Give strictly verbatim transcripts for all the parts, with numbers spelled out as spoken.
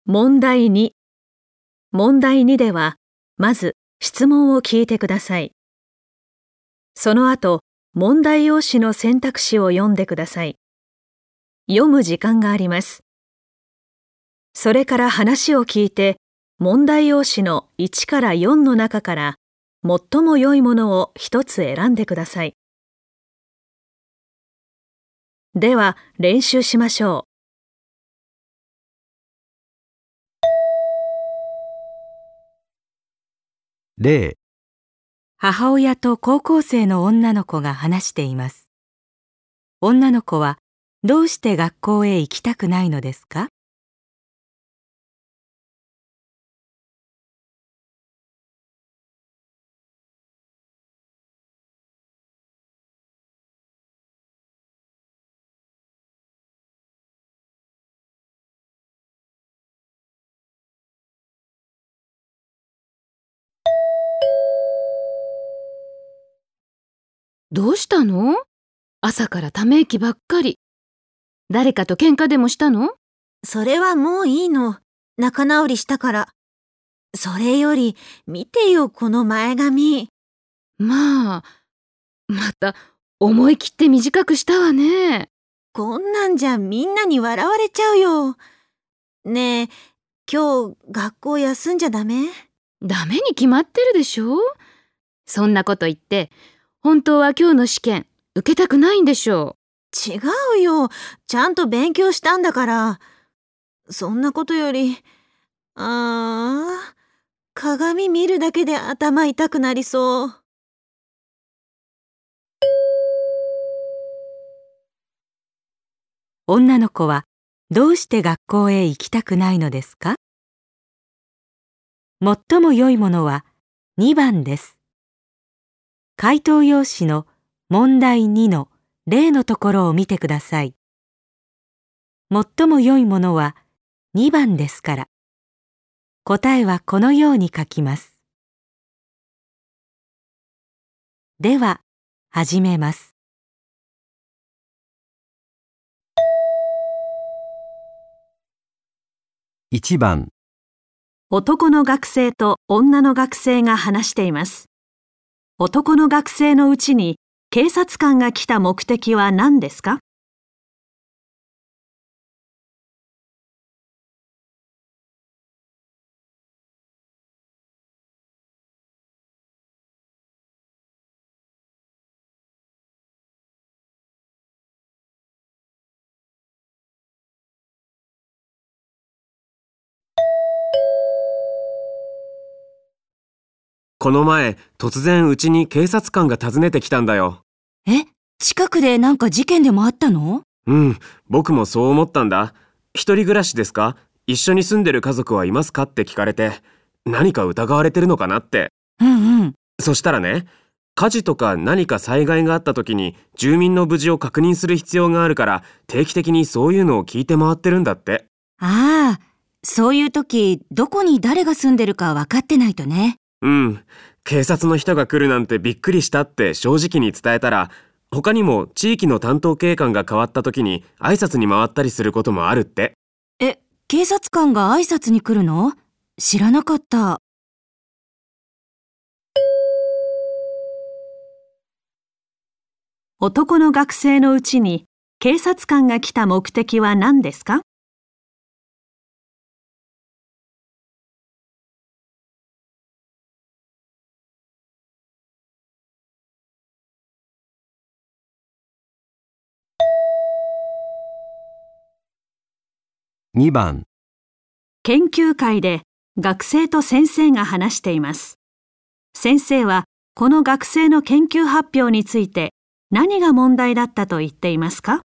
問題に。問題にでは、まず質問を聞いてください。その後、問題用紙の選択肢を読んでください。読む時間があります。それから話を聞いて、問題用紙のいちからよんの中から、最も良いものを一つ選んでください。では、練習しましょう。 例、 母親と高校生の女の子が話しています。女の子はどうして学校へ行きたくないのですか？ どうしたの？朝からため息ばっかり。誰かと喧嘩でもしたの？ それはもういいの。仲直りしたから。それより、見てよ、この前髪。 まあ、また思い切って短くしたわね。 こんなんじゃみんなに笑われちゃうよ。ねえ、今日学校休んじゃダメ？ ダメに決まってるでしょ。そんなこと言って、本当は今日の試験受けたくないんでしょう。違うよ。ちゃんと勉強したんだから。そんなことより、ああ、鏡見るだけで頭痛くなりそう。 女の子はどうして学校へ行きたくないのですか？最も良いものはにばんです。回答用紙の問題にの例のところを見てください。最も良いものはにばんですから、答えはこのように書きます。では、始めます。 いちばん、 男の学生と女の学生が話しています。男の学生のうちに警察官が来た目的は何ですか？ この前、突然うちに警察官が訪ねてきたんだよ。 え、近くでなんか事件でもあったの？ うん、僕もそう思ったんだ。一人暮らしですか？一緒に住んでる家族はいますかって聞かれて、何か疑われてるのかなって。 うんうん。 そしたらね、火事とか何か災害があった時に住民の無事を確認する必要があるから、定期的にそういうのを聞いて回ってるんだって。 ああ、そういう時、どこに誰が住んでるか分かってないとね。 うん、警察の人が来るなんてびっくりしたって正直に伝えたら、他にも地域の担当警官が変わった時に挨拶に回ったりすることもあるって。 え、警察官が挨拶に来るの？知らなかった。 男の学生のうちに警察官が来た目的は何ですか？ にばん、 研究会で学生と先生が話しています。先生はこの学生の研究発表について何が問題だったと言っていますか？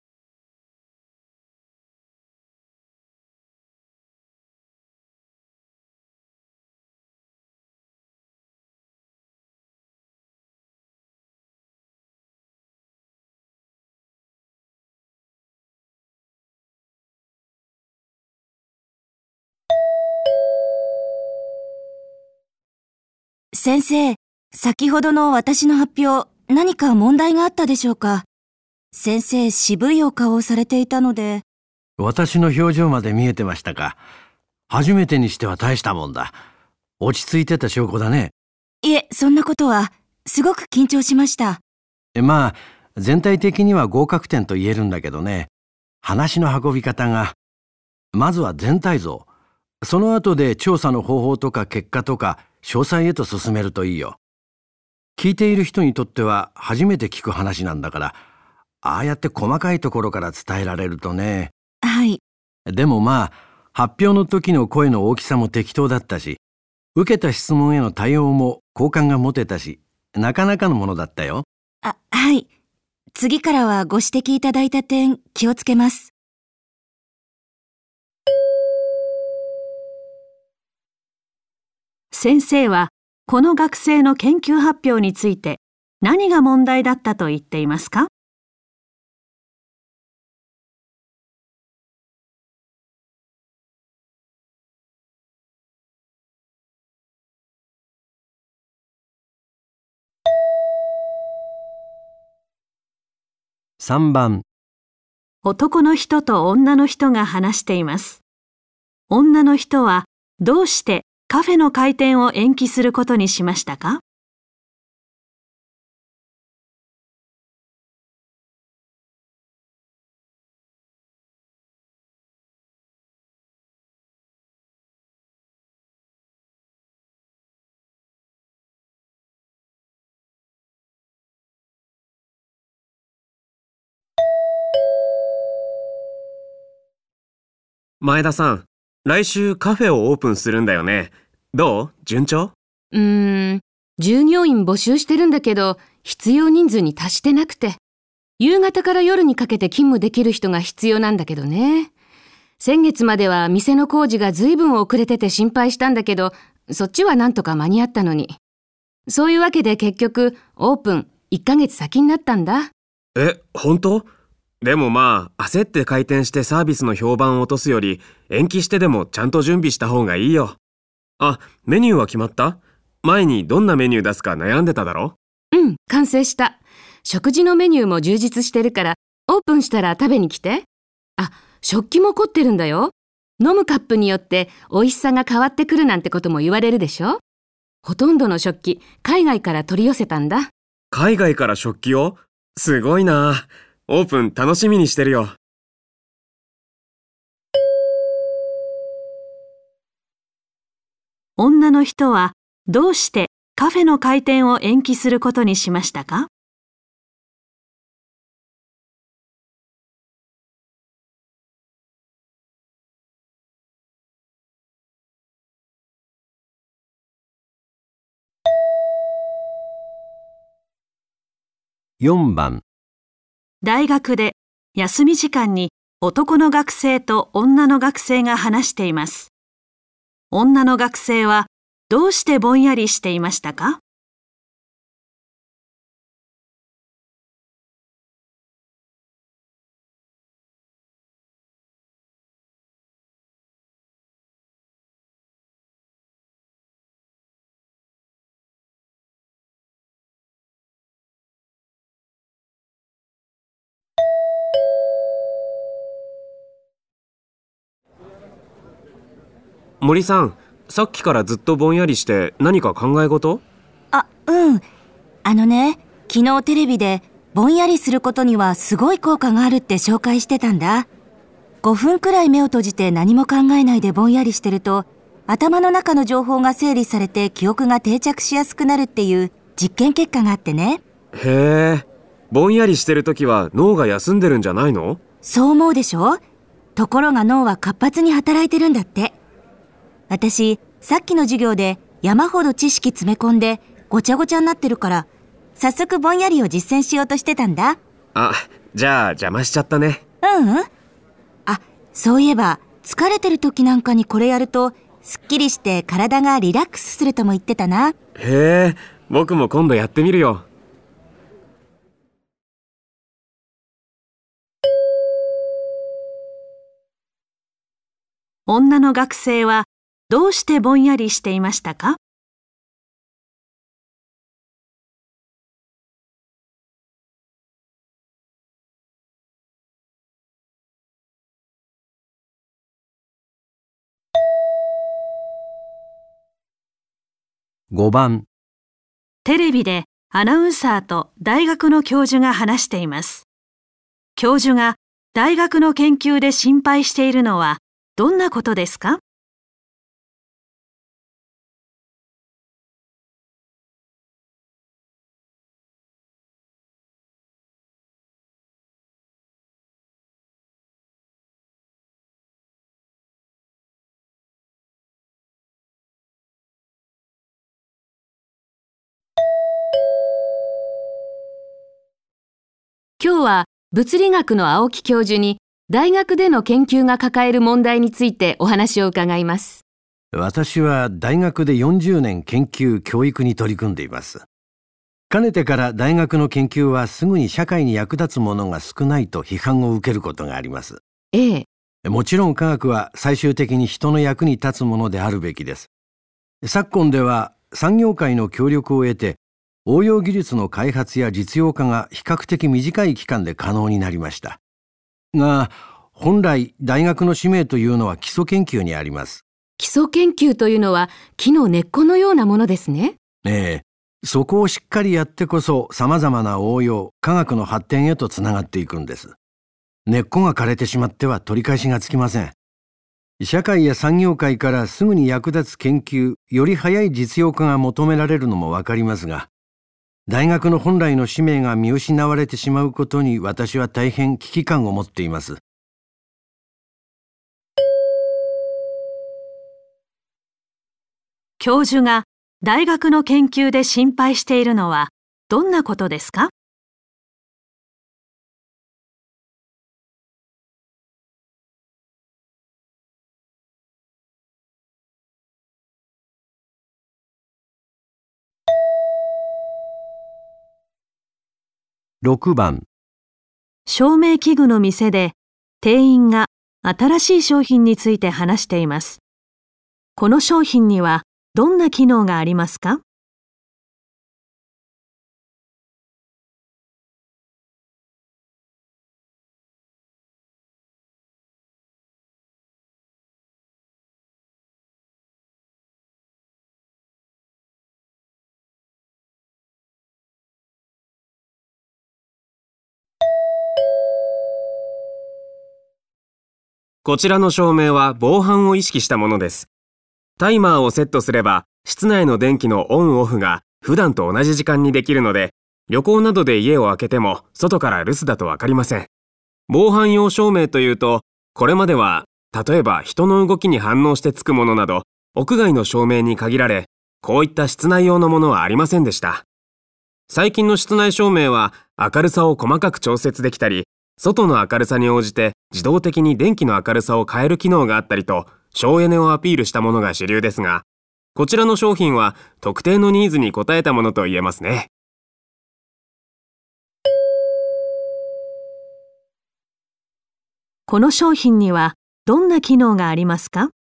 先生、先ほどの私の発表、何か問題があったでしょうか？先生、渋いお顔をされていたので。 私の表情まで見えてましたか。 初めてにしては大したもんだ。落ち着いてた証拠だね。 いえ、そんなことは。すごく緊張しました。 まあ、全体的には合格点と言えるんだけどね。話の運び方が。まずは全体像。その後で調査の方法とか結果とか詳細へと進めるといいよ。聞いている人にとっては初めて聞く話なんだから、ああやって細かいところから伝えられるとね。 はい。 でもまあ、発表の時の声の大きさも適当だったし、受けた質問への対応も好感が持てたし、なかなかのものだったよ。 あ、はい。次からはご指摘いただいた点、気をつけます。 先生はこの学生の研究発表について何が問題だったと言っていますか？ さんばん。 男の人と女の人が話しています。女の人はどうしてカフェの開店を延期することにしましたか？ 前田さん、来週カフェをオープンするんだよね。どう？順調？ うーん、従業員募集してるんだけど、必要人数に達してなくて。夕方から夜にかけて勤務できる人が必要なんだけどね。先月までは店の工事が随分遅れてて心配したんだけど、そっちはなんとか間に合ったのに。そういうわけで結局、オープンいっかげつ先になったんだ。 え、本当？でもまあ、焦って開店してサービスの評判を落とすより、延期してでもちゃんと準備した方がいいよ。あ、メニューは決まった？前にどんなメニュー出すか悩んでただろ？ うん、完成した。食事のメニューも充実してるから、オープンしたら食べに来て。あ、食器も凝ってるんだよ。飲むカップによって美味しさが変わってくるなんてことも言われるでしょ？ほとんどの食器、海外から取り寄せたんだ。 海外から食器を？すごいな。オープン楽しみにしてるよ。 女の人はどうしてカフェの開店を延期することにしましたか？ よんばん。 大学で休み時間に男の学生と女の学生が話しています。女の学生はどうしてぼんやりしていましたか？ 森さん、さっきからずっとぼんやりして何か考え事？ あ、うん。あのね、昨日テレビでぼんやりすることにはすごい効果があるって紹介してたんだ。ごふんくらい目を閉じて何も考えないでぼんやりしてると、頭の中の情報が整理されて記憶が定着しやすくなるっていう実験結果があってね。 へえ、ぼんやりしてるときは脳が休んでるんじゃないの？ そう思うでしょ？ところが脳は活発に働いてるんだって。私、さっきの授業で山ほど知識詰め込んでごちゃごちゃになってるから、早速ぼんやりを実践しようとしてたんだ。 あ、じゃあ邪魔しちゃったね。 うんうん。あ、そういえば疲れてる時なんかにこれやるとすっきりして体がリラックスするとも言ってたな。 へえ、僕も今度やってみるよ。 女の学生はどうしてぼんやりしていましたか？ ごばん、 テレビでアナウンサーと大学の教授が話しています。教授が大学の研究で心配しているのはどんなことですか？ 今日は物理学の青木教授に大学での研究が抱える問題についてお話を伺います。 私は大学でよんじゅうねん研究教育に取り組んでいます。かねてから大学の研究はすぐに社会に役立つものが少ないと批判を受けることがあります。 ええ。 もちろん科学は最終的に人の役に立つものであるべきです。昨今では産業界の協力を得て応用技術の開発や実用化が比較的短い期間で可能になりました。が、本来大学の使命というのは基礎研究にあります。 基礎研究というのは木の根っこのようなものですね。 ええ、そこをしっかりやってこそ様々な応用、科学の発展へとつながっていくんです。根っこが枯れてしまっては取り返しがつきません。社会や産業界からすぐに役立つ研究、より早い実用化が求められるのもわかりますが、大学の本来の使命が見失われてしまうことに私は大変危機感を持っています。 教授が大学の研究で心配しているのはどんなことですか？ ろくばん、 照明器具の店で店員が新しい商品について話しています。この商品にはどんな機能がありますか？ こちらの照明は防犯を意識したものです。タイマーをセットすれば、室内の電気のオンオフが普段と同じ時間にできるので、旅行などで家を開けても外から留守だとわかりません。防犯用照明というと、これまでは例えば人の動きに反応してつくものなど、屋外の照明に限られ、こういった室内用のものはありませんでした。最近の室内照明は明るさを細かく調節できたり、外の明るさに応じて自動的に電気の明るさを変える機能があったりと、省エネをアピールしたものが主流ですが、こちらの商品は特定のニーズに応えたものと言えますね。 この商品にはどんな機能がありますか？